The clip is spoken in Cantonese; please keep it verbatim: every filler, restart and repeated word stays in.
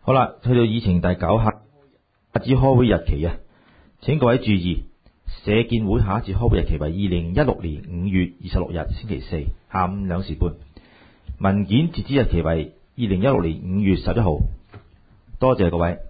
好啦，去到議程第九刻，下次開會日期啊，請各位注意，社建會下一次開會日期為二零一六年五月二十六日星期四下午兩時半，文件截止日期為二零一六年五月十一號。多謝各位。